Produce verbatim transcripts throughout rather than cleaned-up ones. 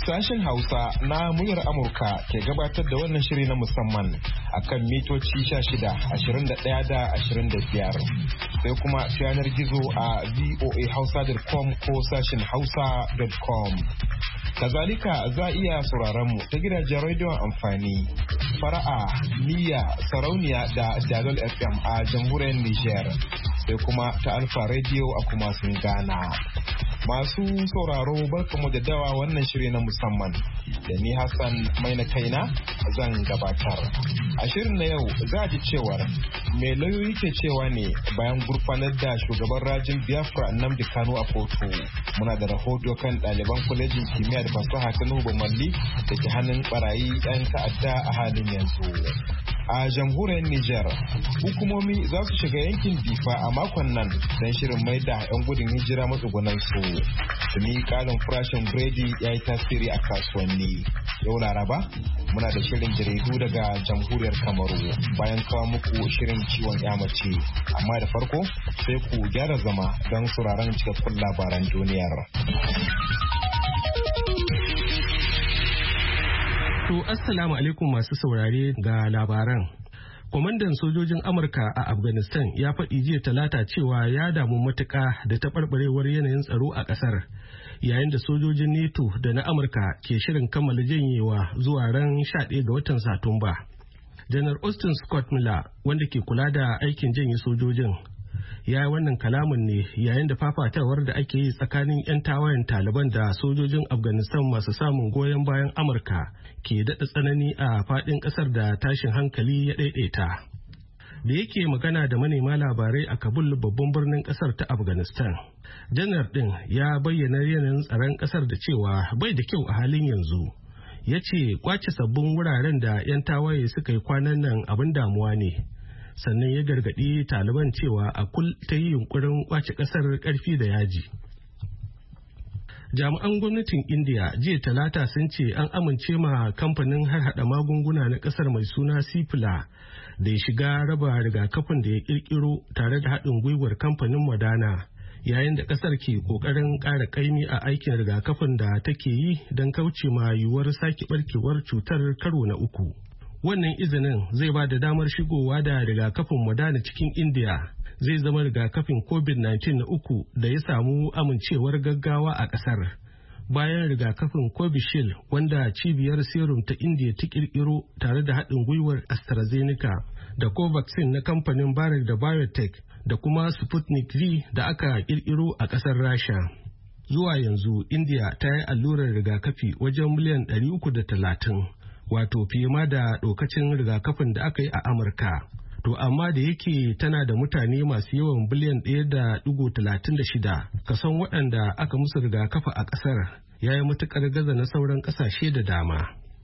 Sashen Hausa na muryar Amurka ke gabatar da wannan shiri na musamman akan mitoci sha shida, ashirin da ɗaya da ashirin da biyar. Sai kuma yanar gizo a voa hausa dot com ko sashen hausa dot com. Kazalika za a iya sauraron mu ta gidajen rediyon amfani, fara'a, niyya, sarauniya da dalol F M a jamhuriyar Nijar, sai kuma ta Alfa Radio a kuma sun Ghana. Masu sauraro barkamu da dawa wannan shiri na musamman da ni Hassan mai na kaina zan gabatar. A shirin na yau za a ji cewar mai lauyoyi ke cewa ne bayan gurfanar da shugaban rajin Biafra Nnamdi Kanu a kotu. Muna da rahoto kan ɗaliban kwalejin kimiyya da fasaha ta Nuhu Bamalli da ke hannun barayi 'yan ta'adda a halin yanzu. A jamhuriyar Nijar, hukumomi za su shiga yankin Difa a makon nan don shirin mai da 'yan gudun hijira matsugunan su. Tuni kalin farashin biredi ya yi tasiri a kasuwanni. Yau Laraba, muna da shirin jaridu daga jamhuriyar Kamaru bayan kawo muku shirin ciwon yamace. Amma da farko sai ku gyara zama don sauraron cikakkun labaran duniyar. To, Assalamu alaikum masu saurare ga labaran. Kwamandan sojojin Amurka a Afghanistan ya faɗi jiya talata cewa ya damu matuƙa da taɓarɓarewar yanayin tsaro a ƙasar, yayin da sojojin NATO da na Amurka ke shirin kammala janyewa zuwa ran sha ɗaya ga watan Satumba. Janar Austin Scott Miller, wanda ke kula da aikin janye sojojin, ya yi wannan kalamin ne yayin da fafatawar da ake yi tsakanin 'yan tawayen Taliban da sojojin Afghanistan masu samun goyon bayan Amurka ke daɗa tsanani a faɗin ƙasar da tashin hankali ya ɗaiɗaita. Da yake magana da manema labarai a Kabul, babban birnin ƙasar ta Afghanistan, janar ɗin ya bayyana yanayin tsaron ƙasar da cewa bai da kyau a halin yanzu. Ya ce kwace sabbin wuraren da 'yan tawaye suka yi kwanan nan abin damuwa ne. Sannan ya gargaɗi Taliban cewa a kul ta yi yunkurin kwace ƙasar ƙarfi da yaji. Jami'an gwamnatin India jiya talata sun ce an amince ma kamfanin harhaɗa magunguna na ƙasar mai suna Cipla da ya shiga raba rigakafin da ya ƙirƙiro tare da haɗin gwiwar kamfanin Moderna, yayin da ƙasar ke ƙoƙarin ƙara ƙaimi a aikin rigakafin da take yi don kauce ma yiwuwar sake ɓarkewar cutar karo na uku. Wannan izinin zai ba da damar shigowa da rigakafin Moderna cikin India. Zai zama rigakafin covid nineteen na uku da ya samu amincewar gaggawa a ƙasar. Bayan rigakafin Covishield, wanda cibiyar serum ta India ta ƙirƙiro tare da haɗin gwiwar AstraZeneca da Covaxin na kamfanin Bharat da Biotech da kuma Sputnik V da aka ƙirƙiro a ƙasar Rasha. Zuwa yanzu India ta yi allurar rigakafi wajen miliyan ɗari uku da talatin. Wato fiye ma da dokacin rigakafin da aka yi a Amurka. To amma da yake tana da mutane masu yawan biliyan ɗaya da ɗigo talatin da shida, kason waɗanda aka musu rigakafa a ƙasar ya yi matuƙar gaza na sauran ƙasashe da dama.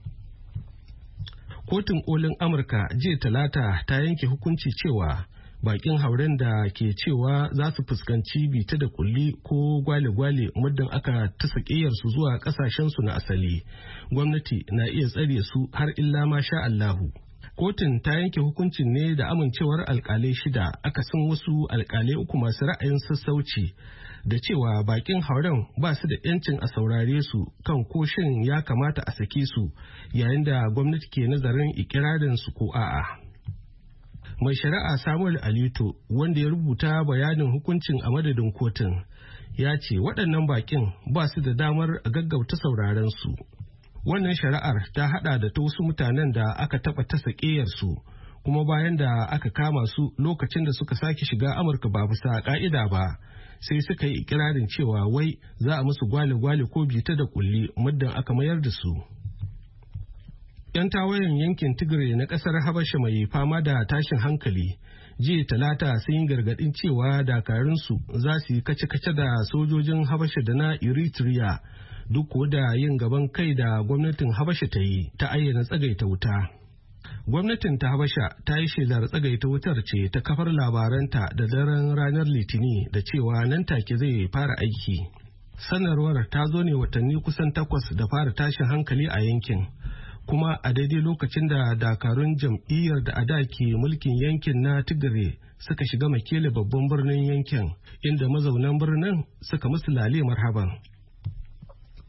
Kotun kolin Amurka jiya talata ta yanke hukunci cewa bakin hauren da ke cewa za su fuskanci bita da kulli ko gwale-gwale muddin aka tasa su zuwa kasashensu na asali, gwamnati na iya tsare su har illa ma sha Allahu. Kotun ta yanke hukuncin ne da amincewar alkalai shida akasin wasu alkalai uku masu ra'ayin sassauci da cewa bakin hauren ba su da yancin a saurare su kan ko shin ya kamata a sake su, yayin da gwamnati ke nazarin ikirarin su ko a'a. Mai shari'a Samuel Alito, wanda ya rubuta bayanin hukuncin a madadin kotun, ya ce waɗannan bakin ba su da damar a gaggauta sauraren su. Wannan shari'ar ta hada da ta wasu mutanen da aka taɓa tasa su, kuma bayan da aka kama su lokacin da suka sake shiga Amurka ba bisa ƙa'ida ba, sai suka yi ikirarin cewa wai za a musu gwale-gwale ko bita da kulli muddin aka mayar da su. 'Yan tawayen yankin Tigray na ƙasar Habasha mai fama da tashin hankali jiya talata sun yi gargaɗin cewa dakarunsu za su yi kace-kace da sojojin Habasha da na Eritrea duk da yin gaban kai da gwamnatin Habasha ta yi ta ayyana tsagaita wuta. Gwamnatin ta Habasha ta yi shelar tsagaita wutar ce ta kafar labaranta da daren ranar Litini da cewa nan take zai fara aiki. Sanarwar ta zo ne watanni kusan takwas da fara tashin hankali a yankin. Kuma a daidai lokacin da dakarun jam'iyyar da ada ke mulkin yankin na Tigray suka shiga Mekele babban birnin yankin, inda mazaunan birnin suka musu lale marhaban.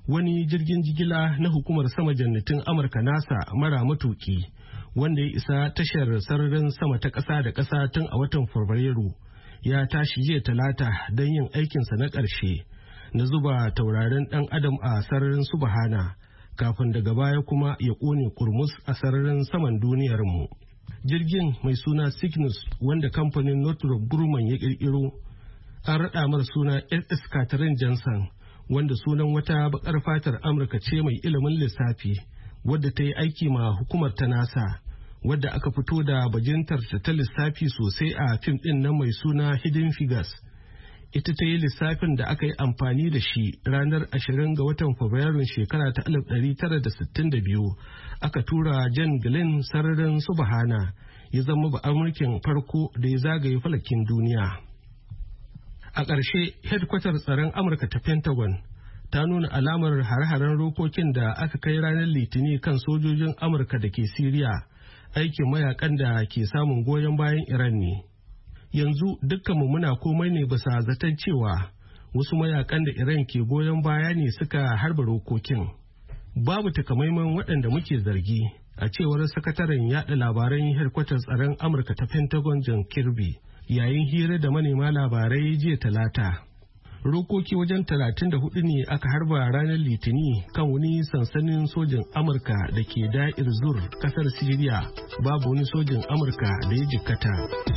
wani jirgin jigila na hukumar sama jannatin Amurka NASA mara matuki wanda ya isa tashar sararin sama ta ƙasa da ƙasa tun a watan Fabrairu ya tashi jiya talata don yin aikinsa na ƙarshe na zuba taurarin ɗan adam a sararin subhana kafin daga baya kuma ya ƙone kurmus a sararin saman duniyarmu. Jirgin mai suna Cygnus wanda kamfanin Northrop Grumman ya ƙirƙiro an raɗa mar suna S S Katrin Johnson wanda sunan wata bakar fatar Amurka ce mai ilimin lissafi wadda ta yi aiki ma hukumar ta NASA wadda aka fito da bajintar ta lissafi sosai a fim ɗin nan mai suna Hidden Figures. Ita ta yi lissafin da aka yi amfani da shi ranar ashirin ga watan Fabrairun shekara ta alif ɗari tara da sittin da biyu aka tura John Glenn sararin subhana ya zama ba Amurkin farko da ya zagaye falakin duniya. A ƙarshe, hedkwatar tsaron Amurka ta Pentagon ta nuna alamar hare-haren rokokin da aka kai ranar Litini kan sojojin Amurka da ke Siriya, aikin mayakan da ke samun goyon bayan Iran ne. Yanzu dukkanmu muna komai ne bisa zaton cewa wasu mayakan da Iran ke goyon baya ne suka harba rokokin. Babu takamaiman waɗanda muke zargi, a cewar sakataren yaɗa labaran hedkwatar tsaron Amurka ta Pentagon John Kirby. Yayin hira da manema labarai jiya talata. Rokoki wajen talatin da hudu ne aka harba ranar Litini kan wani sansanin sojin Amurka da ke Da'ir Zur kasar Siriya. Babu wani sojin Amurka da ya jikkata.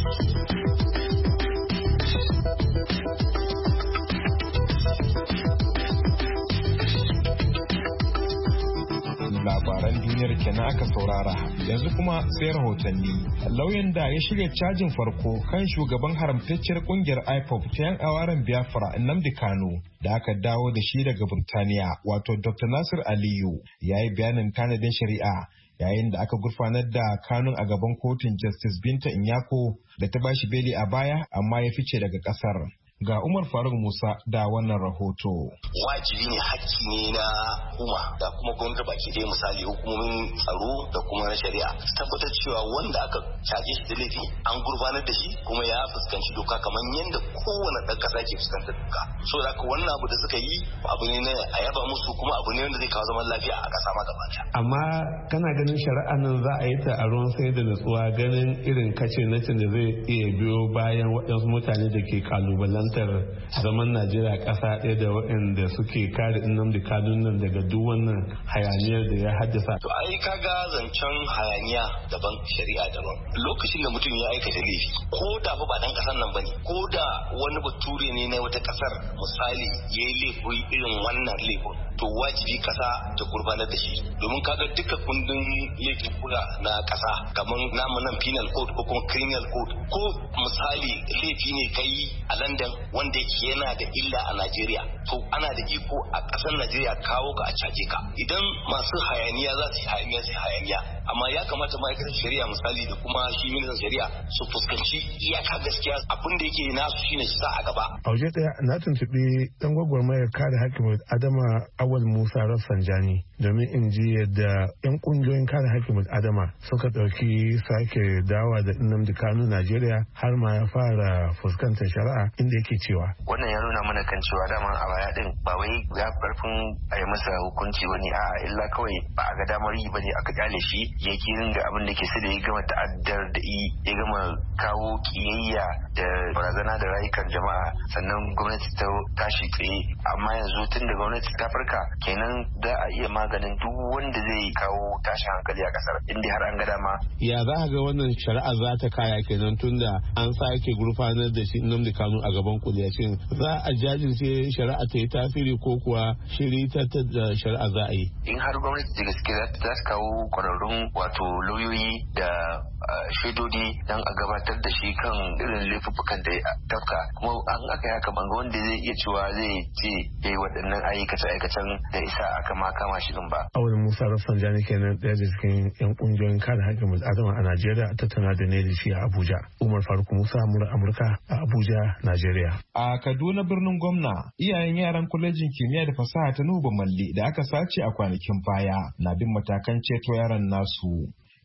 Labaran duniyar kenan aka saurara, yanzu kuma sai rahotanni. Lauyan da ya shirya cajin farko kan shugaban haramtacciyar kungiyar I P O B ta yan awaren Biafra Nnamdi Kanu da aka dawo da shi daga Burtaniya, wato Doctor Nasir Aliyu, ya yi bayanin tanadin shari'a yayin da aka gurfanar da Kanun a gaban kotun Justice Binta Inyako da ta bashi beli a baya amma ya fice daga kasar. Ga Umar Faruk Musa da wannan rahoto. Wajibi ne, hakki ne na hukuma da kuma gwamnati baki ɗaya, misali hukumomin tsaro da kuma na shari'a, su tabbatar cewa wanda aka caje shi da laifi an gurbanar da shi kuma ya fuskanci doka kamar yadda kowane ɗan ƙasa ke fuskantar doka. So da haka wannan abu da suka yi abu ne na a yaba musu, kuma abu ne wanda zai kawo zaman lafiya a ƙasa ma gaba ɗaya. Amma kana ganin shari'a nan za a yi ta a ruwan sai da nutsuwa, ganin irin kace nacin da zai iya biyo bayan waɗansu mutane da ke kalubalen zaman Najeriya ƙasa ɗaya da waɗanda suke kare Nnamdi Kanu nan daga duk wannan hayaniyar da ya haddasa. To ai kaga zancen hayaniya daban, shari'a daban. Lokacin da mutum ya aikata laifi, ko da ba dan ƙasar nan bane, ko da wani bature ne na wata ƙasar misali ya yi laifi irin wannan laifin, to wajibi ƙasa ta gurbanar da shi. Domin kaga duka kundin laifuka na ƙasa kamar namu nan penal code ko kuma criminal code, ko misali laifi ne kai a London wanda yake yana da illa a Najeriya, to ana da iko a ƙasar Najeriya kawo ka a caje ka. Idan masu hayaniya za su yi hayaniya su yi hayaniya, amma ya kamata ma'aikatar shari'a misali da kuma shi ministan shari'a su fuskanci iyaka gaskiya, abin da yake nasu shine su sa a gaba. A waje ɗaya na tuntuɓi ɗan gwagwarmayar kare haƙƙin Adama Awal Musa Rafsanjani domin in ji yadda 'yan ƙungiyoyin kare haƙƙin Adama suka ɗauki sake dawa da Nnamdi Kanu Najeriya har ma ya fara fuskantar shari'a, inda yake cewa wannan ya nuna mana kan cewa dama a baya din ba wai ya karfin a yi masa hukunci wani a illa kawai ba a ga damar yi bane aka kyale shi ya kirin ga abin da ke sai da ya gama ta'addar da ya gama kawo kiyayya da barazana da rayukan jama'a, sannan gwamnati ta tashi tsaye. Amma yanzu tun da gwamnati ta farka kenan za a iya maganin duk wanda zai kawo tashin hankali a kasar, inda har an ga dama. Ya za a ga wannan shari'a za ta kaya kenan tunda an sake gurfanar da shi Nnamdi Kanu a gaban kuliya, shin za a jajirce shari'a ta yi tasiri ko kuwa shiri ta da shari'a za a yi? In har gwamnati da gaske za ta kawo kwararrun wato lauyoyi da shaidodi don a gabatar da shi kan irin laifuffukan da ya tafka, kuma an aka yi haka banga wanda zai iya cewa zai ce ya yi waɗannan aikace-aikacen da isa aka ma kama shi din ba. Awal Musa Rafsanjani kenan ɗaya da cikin 'yan ƙungiyoyin kare haƙƙin bil'adama a Najeriya, tattauna da ne da shi a Abuja. Umar Faruk Musa, murar Amurka a Abuja, Najeriya. A Kaduna birnin gwamna, iyayen yaran kwalejin kimiyya da fasaha ta Nuhu Bamalli da aka sace a kwanakin baya na bin matakan ceto yaran nasu.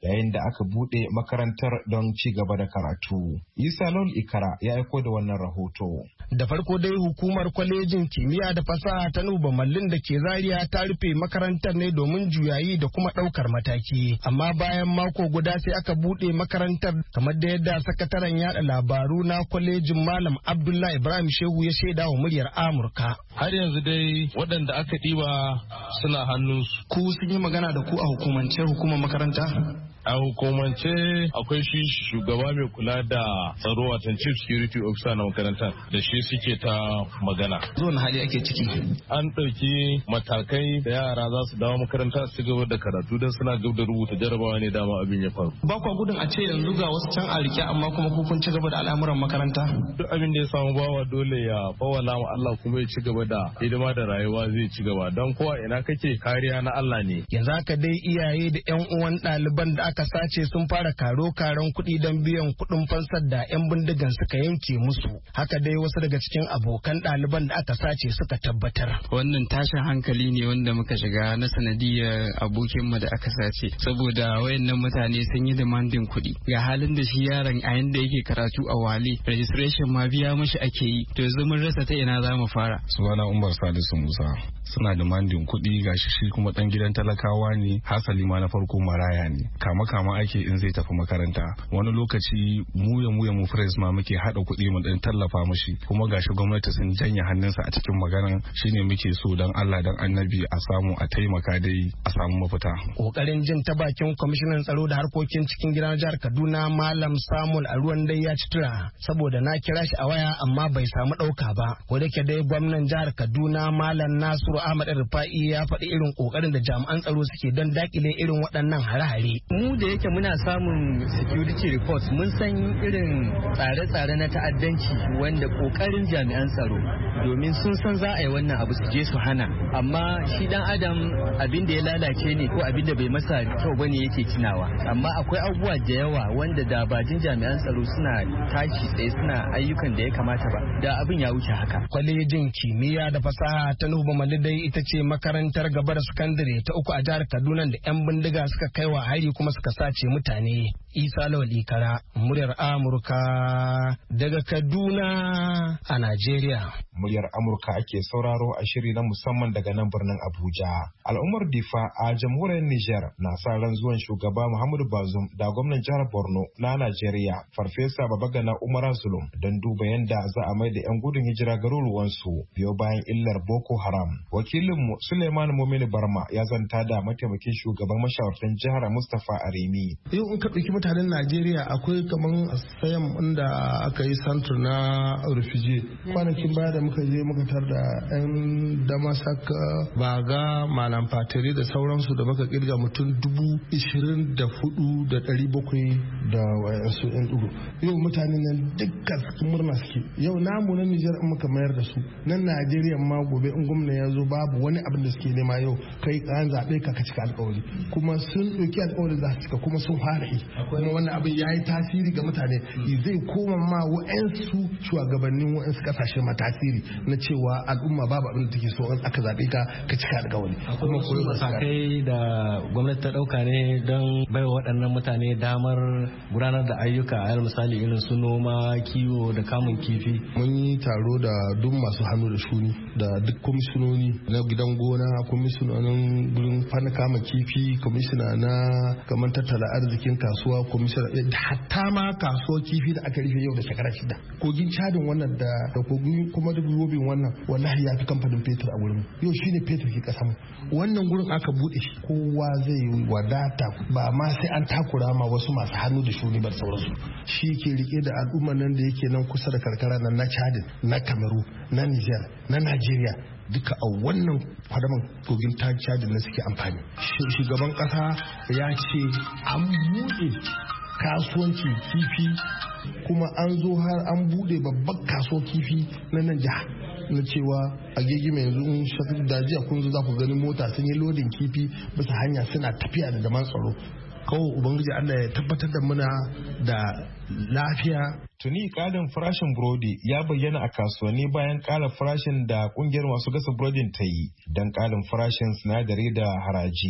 yayin da aka buɗe makarantar don ci gaba da karatu. Isa Lol Ikara ya aiko da wannan rahoto. Da farko dai hukumar kwalejin kimiyya da fasaha ta Nuba Mallin da ke Zaria ta rufe makarantar ne domin juyayi da kuma ɗaukar mataki. Amma bayan mako guda sai aka buɗe makarantar kamar da yadda sakataren yada labaru na kwalejin Malam Abdullahi Ibrahim Shehu ya shaida wa muryar Amurka. Har yanzu dai waɗanda aka ɗiba suna hannunsu. Ku sun yi magana da ku a hukumance hukumar makaranta? A hukumance akwai shi shugaba mai kula da tsaro watan chief security officer na makarantar da shi suke ta magana. Zuwan hali ake ciki. An ɗauki matakai da yara za su dawo makaranta su gaba da karatu don suna gab da rubuta jarabawa ne dama abin ya faru. Ba kwa gudun a ce yanzu ga wasu can a rike amma kuma ku kun ci gaba da al'amuran makaranta? Duk abin da ya samu bawa dole ya fawala ma Allah kuma ya ci gaba da hidima da rayuwa zai ci gaba don kowa ina kake kariya na Allah ne. Yanzu haka dai iyaye da 'yan uwan ɗaliban da aka sace sun fara karo karon kuɗi don biyan kuɗin fansar da 'yan bindigan suka yanke musu. Haka dai wasu daga cikin abokan ɗaliban da aka sace suka tabbatar. Wannan tashin hankali ne wanda muka shiga na sanadiyar abokinmu da aka sace. Saboda wayannan mutane sun yi demandin kuɗi. Ga halin da shi yaron a yanda yake karatu a Wale, registration ma biya mashi ake yi. To yanzu mun rasa ta ina za mu fara. Sunana Umar Salisu Musa. Suna demandin kuɗi gashi shi kuma ɗan gidan talakawa ne, hasali ma na farko maraya ne. Kama kama ake in zai tafi makaranta. Wani lokaci mu ya mu ya mu friends ma muke hada kuɗi mu dan tallafa mushi, kuma gashi gwamnati sun janye hannunsa a cikin maganan, shine muke so dan Allah dan Annabi a samu a taimaka dai a samu mafita. Kokarin jin ta bakin kwamishinan tsaro da harkokin cikin gidan jihar Kaduna Malam Samuel Aruwan dai ya ci tura saboda na kira shi a waya amma bai samu ɗauka ba. Ko da ke dai gwamnan jihar Kaduna Malam Nasiru Ahmad Rufa'i ya faɗi irin kokarin da jami'an tsaro suke don dakile irin waɗannan hare-hare. Mu da yake muna samun security reports mun san irin tsare-tsare na ta'addanci wanda kokarin jami'an tsaro domin sun san za a yi wannan abu su je su hana, amma shi dan adam abin da ya lalace ne ko abin da bai masa kyau bane yake tunawa. Amma akwai abubuwa da yawa wanda da bajin jami'an tsaro suna tashi tsaye suna ayyukan da ya kamata ba da abin ya wuce haka. Kwalejin kimiyya da fasaha ta Nuba Malidai ita ce makarantar gaba da sakandare ta uku a jihar Kaduna da 'yan bindiga suka kai wa hari kuma suka sace mutane. Isa Lawal Ikara, muryar Amurka daga Kaduna a Najeriya. Muryar Amurka ake sauraro a shiri na musamman daga nan birnin Abuja. Al'ummar Difa a jamhuriyar Nijar na sa ran zuwan shugaba Muhammadu Bazoum da gwamnan jihar Borno na Najeriya, Farfesa Babagana Umar Zulum, don duba yadda za a mai da 'yan gudun hijira garuruwansu biyo bayan illar Boko Haram. Wakilinmu Suleiman Mumini Barma ya zanta da mataimakin shugaban mashawartan jihar Mustapha Aremi. Yau in ka ɗauki mutanen Najeriya akwai kaman sayan inda aka yi santur na refugee. Kwanakin baya da muka je muka tar da 'yan Damasak, Baga, Malam Fatiri da sauransu da muka kirga mutum dubu ishirin da hudu da ɗari bakwai da wayansu 'yan ɗugu. Yau mutanen nan dukkan murna suke. Yau namu na Nijar in muka mayar da su. Nan Najeriya ma gobe in gwamna ya zo babu wani abin da suke nema yau kai an zaɓe ka ka cika alƙawari. Kuma sun ɗauki alƙawari za su cika kuma sun fara yi. Kuma wannan abin ya yi tasiri ga mutane. Zai koma ma wa'yansu shugabannin wa'yansu ƙasashe ma tasiri na cewa al'umma babu abin da take so in aka zaɓe ka ka cika alƙawari. Kuma kuma matakai da gwamnati ta ɗauka ne don baiwa waɗannan mutane damar gudanar da ayyuka a misali irin su noma, kiwo da kamun kifi. Mun yi taro da duk masu hannu da shuni da duk kwamishinoni na gidan gona, kwamishinonin gurin fana kama kifi, kwamishina na kamar tattala arzikin kasuwa, kwamishina hatta ma kasuwar kifi da aka rufe yau da shekara shida. Kogin cadin wannan da kogin kuma da robin wannan wallahi ya fi kamfanin fetur a wurin. Yau shine fetur ke kasa mu. Wannan gurin aka bude shi kowa zai wadata ba ma sai an takura ma wasu masu hannu da shuni bar sauransu. Shi ke rike da al'ummar nan da yake nan kusa da karkara nan na Chad, na Cameroon, na Niger, na Najeriya. Duka a wannan kwadaman kogin ta Chad na suke amfani. Shugaban kasa ya ce an buɗe kasuwanci kifi kuma an zo har an bude babban kasuwar kifi na nan jiha na cewa a gegi mai yanzu in shafi dajiya kun zo za ku gani mota sun yi lodin kifi bisa hanya suna tafiya da jaman tsaro. Kawai ubangiji Allah ya tabbatar da muna da lafiya. Tuni ƙarin farashin burodi ya bayyana a kasuwanni bayan ƙara farashin da ƙungiyar masu gasa burodin ta yi don ƙarin farashin sinadari da haraji.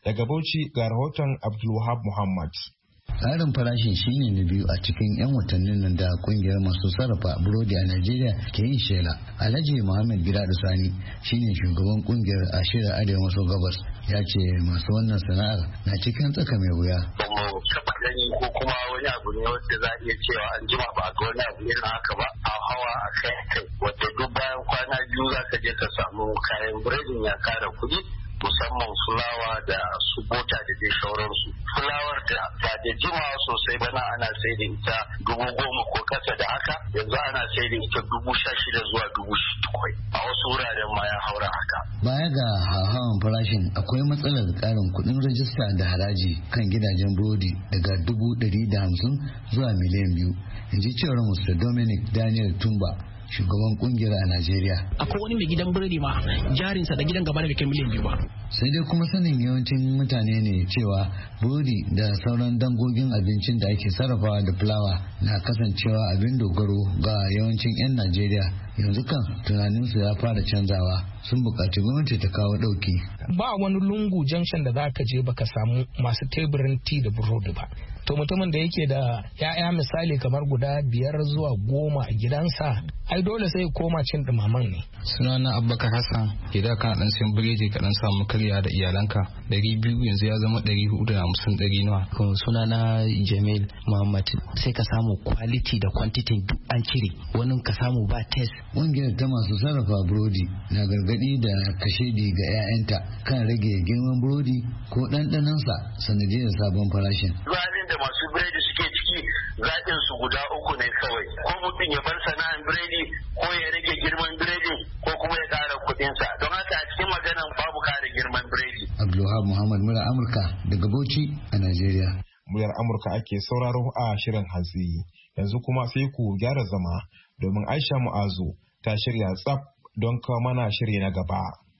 Daga Bauchi ga rahoton Abdulwahab Muhammad. Tsarin farashin shine na biyu a cikin 'yan watannin nan da kungiyar masu sarrafa burodi a Najeriya ke yin shela. Alhaji Muhammad Gidado Sani shine shugaban kungiyar a shirin Arewa maso gabas, ya ce masu wannan sana'ar na cikin tsaka mai wuya. Taba gani ko kuma wani abu ne wanda za a iya cewa an jima ba ga wani abu irin haka ba a hawa a kai kai wadda duk bayan kwana biyu za ka je ka samu kayan biredin ya kara kuɗi, musamman fulawa da su bota da dai sauransu. Fulawar da ba da jimawa sosai bana ana sai da ita dubu goma ko kasa da haka, yanzu ana sai da ita dubu sha shida zuwa dubu bakwai, a wasu wuraren ma ya haura haka. Baya ga hauhawan farashin akwai matsalar karin kuɗin rajista da haraji kan gidajen burodi daga dubu ɗari da hamsin zuwa miliyan biyu, in ji cewar Mister Dominic Daniel Tumba, shugaban kungiyar a Najeriya. Akwai wani mai gidan biredi ma jarinsa da gidan gaba da kai miliyan biyu ba. Sai dai kuma sanin yawancin mutane ne cewa burodi da sauran dangogin abincin da ake sarrafawa da fulawa na kasancewa abin dogaro ga yawancin 'yan Najeriya. Yanzu kan tunaninsu ya fara canzawa, sun buƙaci gwamnati ta kawo ɗauki. Ba wani lungu junction da za ka je baka samu masu teburin ti da burodi ba. To mutumin da yake da ya'ya misali kamar guda biyar zuwa goma a gidansa, ai dole sai koma cin dumaman ne. Sunana Abubakar Hassan, gida kana dan sayan biredi ka dan samu karya da iyalanka ɗari biyu yanzu ya zama ɗari hudu da hamsin ɗari nawa. Sunana Jamil Muhammad, sai ka samu quality da quantity duk an cire, wani ka samu ba test. Ƙungiyar ta masu sarrafa burodi na gargaɗi da kashedi ga 'ya'yanta kan rage girman burodi ko ɗanɗanonsa sanadiyar sabon farashin. Da masu biredi suke ciki zaɓin su guda uku ne kawai, ko mutum ya bar sana'an biredi ko ya rage girman biredi ko kuma ya ƙara kuɗinsa. Don haka a cikin maganan babu ƙara girman biredi. Abdulwahab Muhammad, mura Amurka daga Bauchi a Najeriya. Muryar Amurka ake sauraro a shirin hantsi. Yanzu kuma sai ku gyara zama domin Aisha Mu'azu ta shirya tsaf don kawo mana shiri na gaba.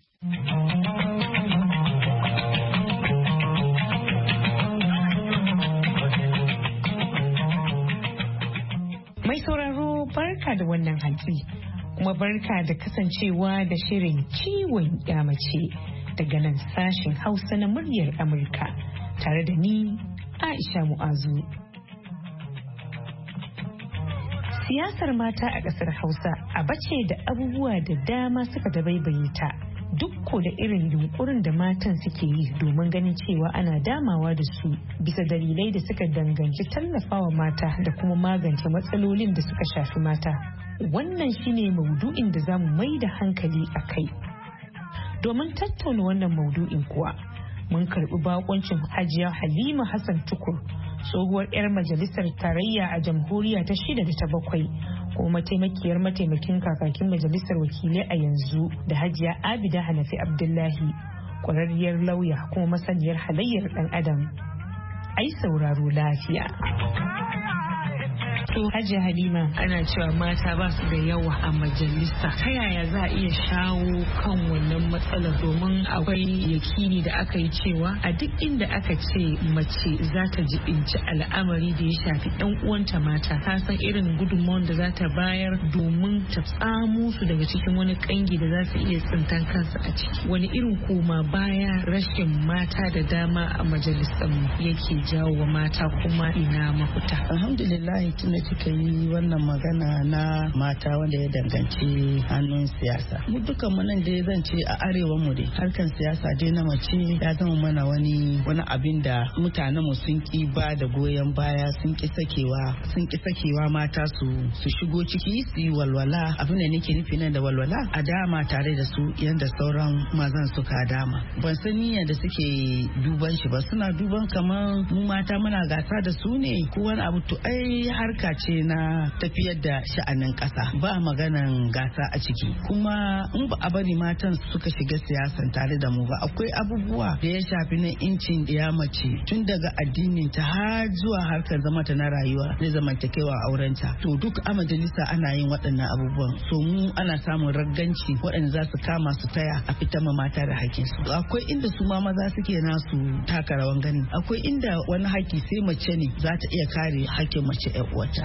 Mai sauraro barka da wannan hantsi, kuma barka da kasancewa da shirin ciwon mace daga nan sashen Hausa na muryar Amurka tare da ni Aisha Mu'azu. Siyasar mata a ƙasar Hausa abace da abubuwa da dama suka dabaibaye ta, duk ko da irin yunkurin da matan suke yi domin ganin cewa ana damawa da su bisa dalilai da suka danganci tallafawa mata da kuma magance matsalolin da suka shafi mata. Wannan shine maudu'in da zamu mai da hankali a kai. Domin tattauna wannan maudu'in kuwa, mun karɓi bakoncin Hajiya Halima Hassan Tukur, tsohuwar 'yar majalisar tarayya a jamhuriya ta shida da ta bakwai, kuma mataimakiyar mataimakin kakakin majalisar wakilai a yanzu, da Hajiya Abida Hanafi Abdullahi, kwararriyar lauya kuma masaniyar halayyar ɗan adam. Ai sauraro lafiya. To Hajiya Halima, ana cewa mata ba su da yawa a majalisa. Ta yaya za a iya shawo kan wannan matsalar, domin akwai yakini da aka yi cewa a duk inda aka ce mace za ta jibinci al'amari da ya shafi ɗan uwanta mata, ta san irin gudunmawar da za ta bayar domin ta tsamo su daga cikin wani kangi da za su iya tsintan kansu a ciki. Wani irin koma baya rashin mata da dama a majalisar yake jawo wa mata, kuma ina mafita? Alhamdulillah, tunda kika yi wannan magana na mata wanda ya danganci hannun siyasa, mu dukan mu nan dai zan ce a arewa mu dai harkan siyasa dai na mace ya zama mana wani wani abin da mutanen mu sun ki ba da goyon baya, sun ki sakewa sun ki sakewa mata su su shigo ciki su yi walwala. Abin da nake nufi nan da walwala, a dama tare da su yanda sauran mazan suka dama. Ban san niyyar da suke duban shi ba, suna duban kamar mu mata muna gasa da su ne ko wani abu. To ai harka ce na tafiyar da sha'anin ƙasa, ba maganan gasa a ciki. Kuma in ba a bari matan suka shiga siyasan tare da mu ba, akwai abubuwa da ya shafi na incin ya mace, tun daga addinin ta har zuwa harkar zama ta na rayuwa da zamantakewa aurenta. To duk a majalisa ana yin waɗannan abubuwan, so mu ana samun ragganci waɗanda za su kama su taya a fitar ma mata da haƙƙinsu. Akwai inda su ma maza suke nasu taka rawan gani, akwai inda wani haƙƙi sai mace ne za ta iya kare haƙƙin mace ƴar uwarta.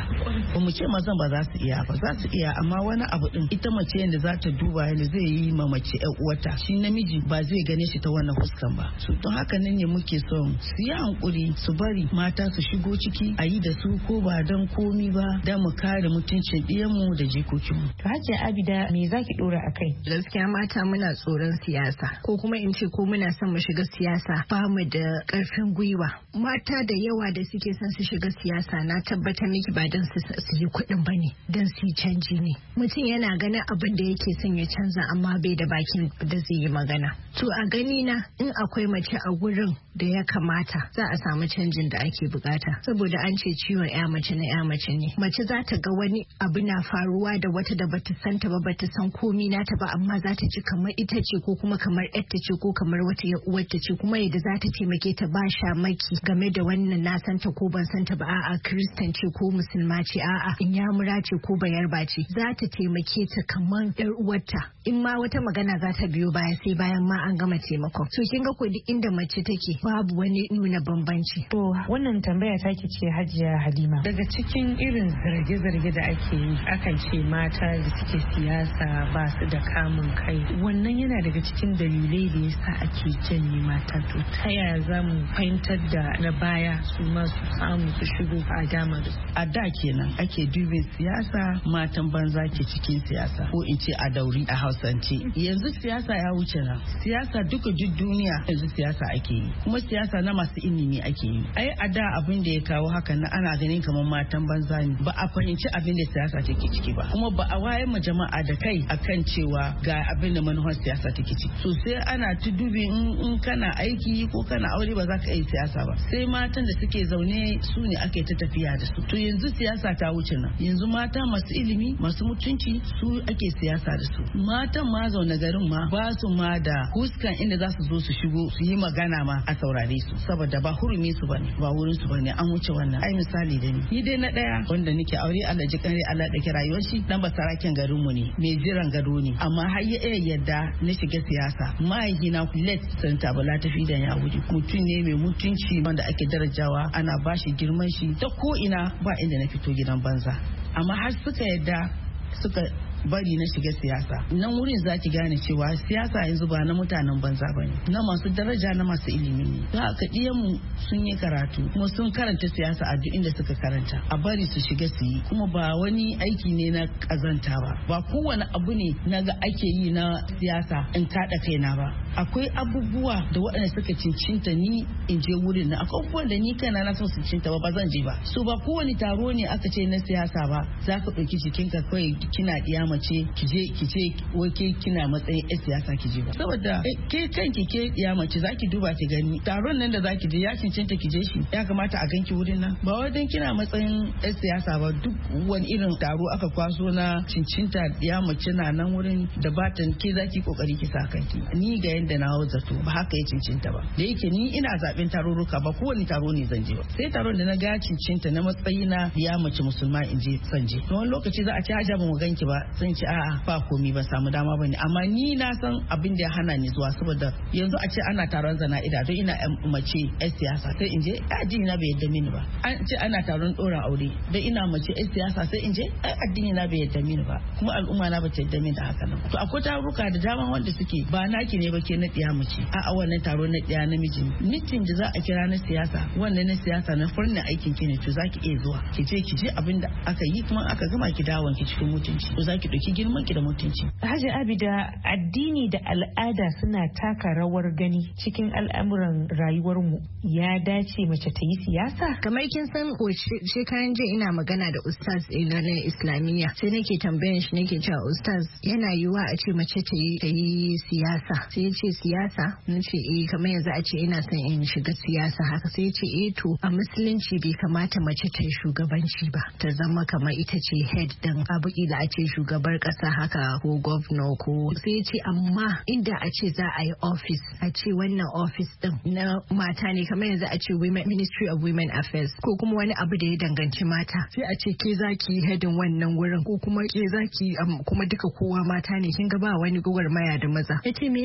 iya ba mu ce mazan ba za su iya ba za su iya amma wani abu din ita mace yadda za ta duba yadda zai yi ma mace ƴan uwata shi namiji ba zai gane shi ta wannan fuskan ba su don haka nan ne muke son su yi hankuri su bari mata su shigo ciki a yi da su ko ba don komi ba don mu kare mutuncin ɗiyanmu da jikokinmu. To Hajiya Abida me zaki dora a kai? Gaskiya mata muna tsoron siyasa ko kuma in ce ko muna son mu shiga siyasa ba mu da ƙarfin gwiwa. Mata da yawa da suke son su shiga siyasa na tabbatar miki ba don su yi kuɗin ba ne don su yi canji ne. Mutum yana ganin abin da yake son ya canza amma bai da bakin da zai yi magana. To a gani na in akwai mace a gurin da ya kamata za a samu canjin da ake bukata saboda an ce ciwon ya mace na ya mace ne. Mace za ta ga wani abu na faruwa da wata da bata santa ba bata san komi nata ba amma za ta ji kamar ita ce ko kuma kamar yarta ce ko kamar wata ya uwarta ce kuma yadda za ta taimake ta ba shamaki game da wannan na santa ko ban santa ba a'a kristan ce ko musulma ce a'a inyamura ce ko bayarba ce za ta taimake ta kamar yar uwarta in ma wata magana za ta biyo baya sai bayan ma an gama taimakon. So kin ga ko duk inda mace take babu wani nuna bambanci. To wannan tambaya take ce Hajiya Halima. Daga cikin irin zarge-zarge da ake yi akan ce mata da suke siyasa ba su da kamun kai. Wannan yana daga cikin dalilai da yasa ake janye mata. To ta yaya za mu fahimtar da na baya su ma su samu su shigo a dama da su. A da kenan ake dubin siyasa matan banza ke cikin siyasa ko in ce a dauri a hausance. Yanzu siyasa ya wuce na. Siyasa duka duk duniya yanzu siyasa ake yi. Kuma siyasa na masu ilimi ake yi. Ai a da abin da ya kawo haka na ana ganin kamar matan banza ne. Ba a fahimci abin da siyasa take ciki ba. Kuma ba a wayar ma jama'a da kai akan cewa ga abin da manufar siyasa take ciki. So sai ana ta dubi in kana aiki ko kana aure ba za ka yi siyasa ba. Sai matan da suke zaune su ne ake ta tafiya da su. To yanzu siyasa ta wuce nan. Yanzu mata masu ilimi masu mutunci su ake siyasa da su. Matan ma zaune garin ma ba su ma da huskan inda za su zo su shigo su yi magana ma a saurare su saboda ba hurumi su bane ba wurin su bane an wuce wannan. Ai misali da ni ni dai na daya wanda nake aure Allah ji kare Allah da ke rayuwar shi dan basaraken garin mu ne mai jiran gado ne amma har ya iya yadda na shiga siyasa mahaifina let santa bala tafi da ya wuce mutum ne mai mutunci wanda ake darajawa ana bashi girman shi ta ko ina ba inda na fito gidan banza amma har suka yadda suka bari na shiga siyasa nan wurin za ki gane cewa siyasa yanzu ba na mutanen banza ba ne na masu daraja na masu ilimi ne za ka mu sun yi karatu kuma sun karanta siyasa a duk inda suka karanta a bari su shiga su yi kuma ba wani aiki ne na kazanta ba ba kowane abu ne na ga ake yi na siyasa in kaɗa kaina ba akwai abubuwa da waɗanda suka cincinta ni in je wurin na akwai abubuwan da ni kana na so su cinta ba ba zan je ba so ba kowane taro ne aka ce na siyasa ba za ka ɗauki jikinka kawai kina ɗiya mace ki je ki ce wai ke kina matsayin yan siyasa ki je ba saboda ke kanki ke ɗiya mace za ki duba ki gani taron nan da za ki je ya cincinta ki je shi ya kamata a ganki wurin nan ba wai dan kina matsayin yan siyasa ba duk wani irin taro aka kwaso na cincinta ɗiya mace na nan wurin da batan ke za ki kokari ki sa kanki ni ga yanda na hau zato ba haka ya cincinta ba da yake ni ina zaben tarurruka ba kowane taro ne zan je ba sai taron da na ga cincinta na matsayi na ɗiya mace musulma in je san je wani lokaci za a ci hajja ba mu ganki ba sun ce a'a ba komi ba samu dama bane amma ni na san abin da ya hana ni zuwa saboda yanzu a ce ana taron zana'ida don ina mace yan siyasa sai in je addini na bai yadda mini ba an ce ana taron ɗora aure don ina mace yan siyasa sai in je addini na bai yadda mini ba kuma al'umma na ba ta yadda mini da haka nan to akwai taruka da dama wanda suke ba naki ne ba ke na ɗiya mace a'a wannan taro na ɗiya namiji mitin da za a kira na siyasa wannan na siyasa na farnin aikin ki ne to zaki iya zuwa ki je ki je abin da aka yi kuma aka gama ki dawon ki cikin mutunci to zaki ɗauki girman ki da mutunci. Hajji Abida addini da al'ada suna taka rawar gani cikin al'amuran rayuwarmu ya dace mace ta yi siyasa? Kamar kin san shekaran jiya ina magana da ustaz ina na islamiyya sai nake tambayan shi nake cewa ustaz yana yiwuwa a ce mace ta yi ta yi siyasa sai ya ce siyasa na ce eh kamar yanzu a ce ina son in shiga siyasa haka sai ya ce eh to a musulunci bai kamata mace ta yi shugabanci ba ta zama kamar ita ce head din abu ila a ce shugabar kasa haka ko governor ko sai ce amma inda a ce za a yi office a ce wannan office din na mata ne kamar yanzu a ce women ministry of women affairs ko kuma wani abu da ya danganci mata sai a ce ke zaki headin wannan wurin ko kuma ke zaki um, kuma duka kowa mata ne kin ga ba wani gwagwarmaya da maza yace me zai hana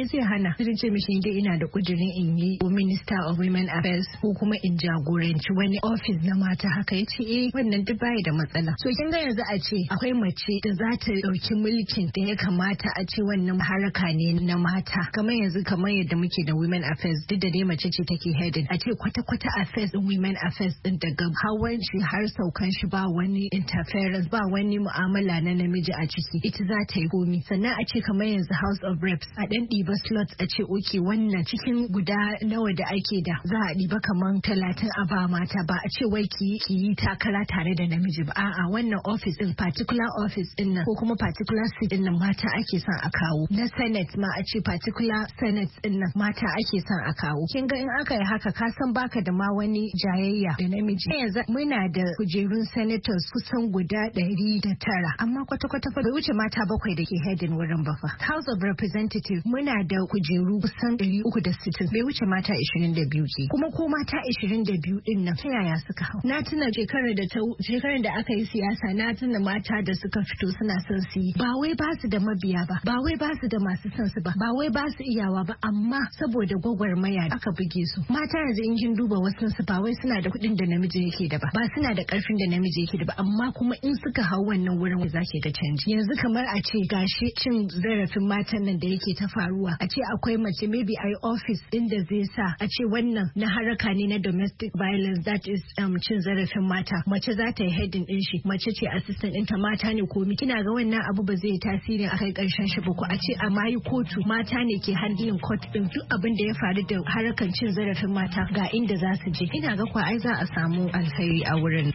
gwamna zai ce mishi dai ina da kudirin in yi minister of women affairs ko kuma in jagoranci wani office na mata haka ya ce eh wannan duk bai da matsala. So kin ga yanzu a ce akwai mace da za ta dauki mulkin da ya kamata a ce wannan haraka ne na mata kamar yanzu kamar yadda muke da women affairs duk da dai mace ce take heading a ce kwata-kwata affairs din women affairs din daga hawan shi har saukan shi ba wani interference ba wani mu'amala na namiji a ciki ita za ta yi komi. Sannan a ce kamar yanzu house of reps a dan ɗiba slots a ce oke wannan cikin guda nawa da ake da za a ɗiba kamar talatin a ba mata ba a ce wai ki yi takara tare da namiji ba a'a wannan office din particular office din nan ko kuma particular seat din nan mata ake son a kawo. Na senate ma a ce particular senate din nan mata ake son a kawo. Kin ga in aka yi haka ka san baka da ma wani jayayya da namiji. Yanzu muna da kujerun senators kusan guda ɗari da tara amma kwata-kwata fa bai wuce mata bakwai da ke heading wurin ba fa. House of Representatives muna da kujeru kusan ɗari uku da sittin bai wuce mata ashirin da biyu ke kuma ko mata ashirin da biyu din nan ta yaya suka hau. Na tuna shekarar da ta shekarar da aka yi siyasa na tuna mata da suka fito suna son su yi ba wai ba su da mabiya ba ba wai ba su da masu son su ba ba wai ba su iyawa ba amma saboda gwagwarmaya aka buge su. Mata yanzu in kin duba wasu su ba wai suna da kuɗin da namiji yake da ba ba suna da ƙarfin da namiji yake da ba amma kuma in suka hau wannan wurin za ki ga canji. Yanzu kamar a ce gashi cin zarafin matan nan da yake ta faruwa a ce akwai mace maybe a yi office din da zai sa a ce wannan na haraka ne na domestic violence that is um, cin zarafin mata mace za ta yi heading din shi mace ce assistant ɗinta mata ne komi kina ga wannan abu ba zai yi tasiri a kai ƙarshen shi ba ko a ce a mayi kotu mata ne ke handling court din duk abin da ya faru da harakan cin zarafin mata ga inda za su je ina ga kwa ai za a samu alheri a wurin.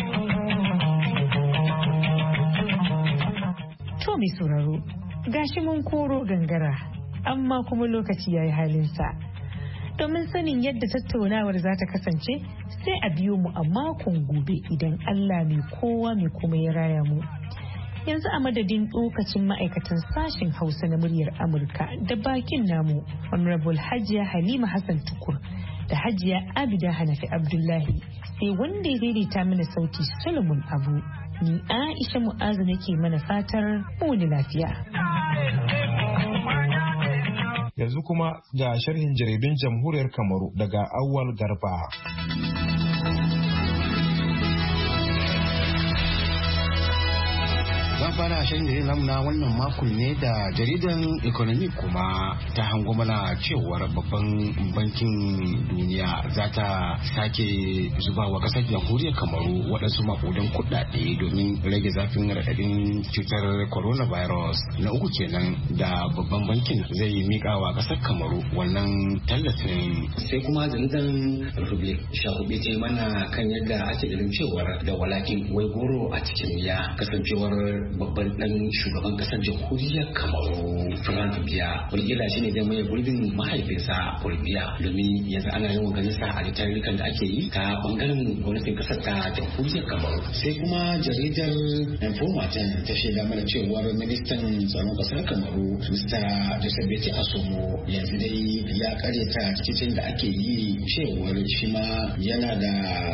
To mai sauraro gashi mun koro gangara amma kuma lokaci yayi halinsa. Domin sanin yadda tattaunawar za ta kasance sai a biyo mu a makon gobe idan Allah mai kowa mai kuma ya raya mu. Yanzu a madadin lokacin ma'aikatan sashen Hausa na muryar Amurka da bakin namu Honorable Hajiya Halima Hassan Tukur da Hajiya Abida Hanafi Abdullahi sai wanda ya daidaita mana sauti Solomon Abu. Ni Aisha Mu'azu nake mana fatar wani lafiya. Yanzu kuma ga sharhin jaridun Jamhuriyar Kamaru daga Awwal Garba. Zan fara shan jaridar na wannan makon ne da jaridan Economic kuma ta hango mana cewar babban bankin duniya za ta sake zuba wa kasar jamhuriyar Kamaru waɗansu makudan kuɗaɗe domin rage zafin raɗaɗin cutar coronavirus. Na uku kenan da babban bankin zai miƙa wa kasar Kamaru wannan tallafin. Sai kuma jaridan Republic shahubi ce mana kan yadda ake ganin cewar da walakin wai goro a cikin miya kasancewar babban dan shugaban kasar jamhuriyar Kamaru Frank Biya Burgila shine da mai gurbin mahaifinsa Burbiya domin yanzu ana yawan ganin sa a tarurrukan da ake yi ta bangaren gwamnatin kasar ta jamhuriyar Kamaru. Sai kuma jaridar Information ta shaida mana cewar ministan tsaron kasar Kamaru Mister Joseph Beti Asomo yanzu dai ya karyata cikin da ake yi cewar shi ma yana da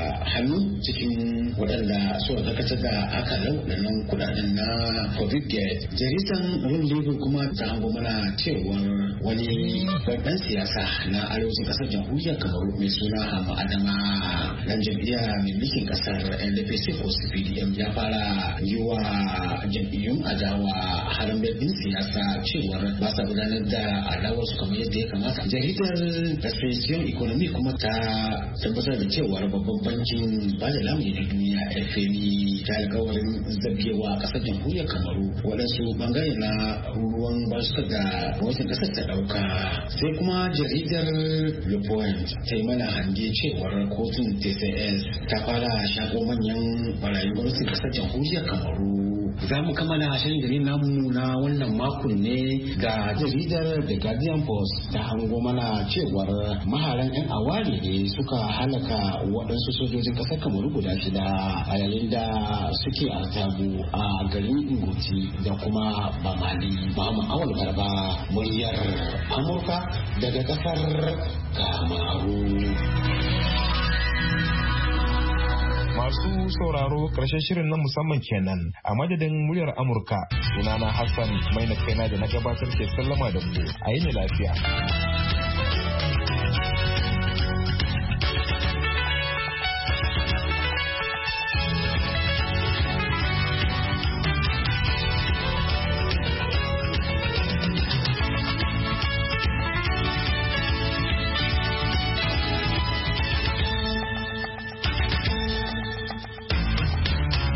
hannu cikin waɗanda suka dakatar da akalan waɗannan kuɗaɗen na covid gate. Jaridan Run Legal kuma ta hango mana cewar wani babban siyasa na arewacin kasar jamhuriyar Kamaru mai suna Hama Adama dan jam'iyya mai mulkin kasar N D P C ko C P D M ya fara yi wa jam'iyyun adawa harambe din siyasa cewar ba sa gudanar da alawar su kamar yadda ya kamata. Jaridar Expression Economy kuma ta tabbatar da cewar babban bankin ba da lamuni na duniya F M I ta alkawarin zabewa kasar jamhuriyar Kamaru waɗansu bangare na ruwan basu da wasu kasar ta ɗauka. Sai kuma jaridar Le Point ta yi mana hange cewar kotun T C S ta fara shago manyan barayin gwamnatin kasar jamhuriyar Kamaru. Za mu kammala shirin gari namu na wannan makon ne da jaridar The Guardian Post ta hango mana cewar maharan 'yan awari ne suka halaka waɗansu sojojin ƙasar Kamaru guda shida a yayin da suke artabu a garin Ingoti da kuma Bamali. Bamu Awal Garba muryar Amurka daga ƙasar Kamaru. Masu sauraro karshen shirin na musamman kenan a madadin muryar Amurka. Sunana Hassan mai na kaina da na gabatar ke sallama da ku a yi lafiya.